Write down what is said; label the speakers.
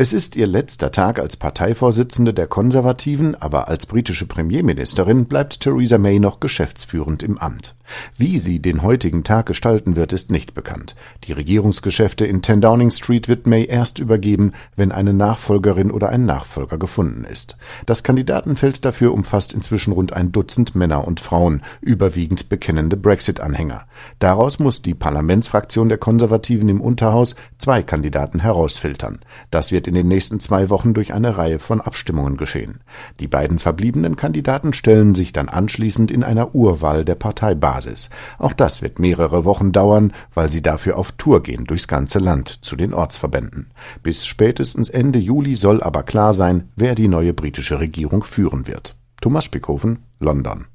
Speaker 1: Es ist ihr letzter Tag als Parteivorsitzende der Konservativen, aber als britische Premierministerin bleibt Theresa May noch geschäftsführend im Amt. Wie sie den heutigen Tag gestalten wird, ist nicht bekannt. Die Regierungsgeschäfte in 10 Downing Street wird May erst übergeben, wenn eine Nachfolgerin oder ein Nachfolger gefunden ist. Das Kandidatenfeld dafür umfasst inzwischen rund ein Dutzend Männer und Frauen, überwiegend bekennende Brexit-Anhänger. Daraus muss die Parlamentsfraktion der Konservativen im Unterhaus 2 Kandidaten herausfiltern. Das wird in den nächsten 2 Wochen durch eine Reihe von Abstimmungen geschehen. Die beiden verbliebenen Kandidaten stellen sich dann anschließend in einer Urwahl der Parteibasis. Auch das wird mehrere Wochen dauern, weil sie dafür auf Tour gehen durchs ganze Land zu den Ortsverbänden. Bis spätestens Ende Juli soll aber klar sein, wer die neue britische Regierung führen wird. Thomas Spickhofen, London.